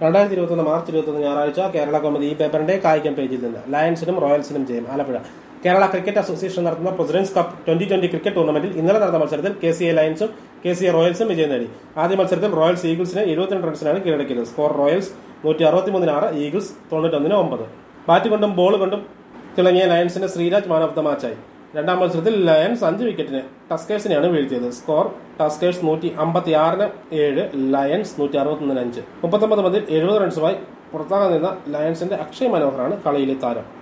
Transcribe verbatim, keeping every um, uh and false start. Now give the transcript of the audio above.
രണ്ടായിരത്തി ഇരുപത്തൊന്ന് മാർച്ച് ഇരുപത്തൊന്ന് ഞായറാഴ്ച കേരള കൗമുദി ഈ പേപ്പറിന്റെ കായികം പേജിൽ നിന്ന് ലയൺസിനും റോയൽസിനും ജയം. ആലപ്പുഴ. കേരള ക്രിക്കറ്റ് അസോസിയേഷൻ നടത്തുന്ന presidents cup twenty twenty cricket ടൂർണമെന്റിൽ ഇന്നലെ നടന്ന മത്സരത്തിൽ കെ സി എ ലയൺസും കെ സി എ റോയൽസും വിജയം നേടി. ആദ്യ മത്സരത്തിൽ റോയൽസ് ഈഗിൾസിനെ എഴുപത്തിരണ്ട് റൺസിനാണ് കീഴടക്കിയത്. സ്കോർ റോയൽസ് നൂറ്റി അറുപത്തിമൂന്നിന് ആറ്, ഈഗിൾസ് തൊണ്ണൂറ്റൊന്നിന് ഒമ്പത്. ബാറ്റ് കൊണ്ടും ബോൾ കൊണ്ടും തിളങ്ങിയ ലയൺസിന്റെ ശ്രീരാജ് മാൻ ഓഫ് ദ മാച്ചായി. രണ്ടാം മത്സരത്തിൽ ലയൺസ് അഞ്ച് വിക്കറ്റിന് ടസ്കേഴ്സിനെയാണ് വീഴ്ത്തിയത്. സ്കോർ ടസ്കേഴ്സ് നൂറ്റി അമ്പത്തി ആറിന് ഏഴ്, ലയൺസ് നൂറ്റി അറുപത്തൊന്നിന് അഞ്ച്. മുപ്പത്തൊമ്പത് പന്തിൽ എഴുപത് റൺസുമായി പുറത്താകാൻ നിന്ന ലയൺസിന്റെ അക്ഷയ് മനോഹറാണ് കളിയിലെ താരം.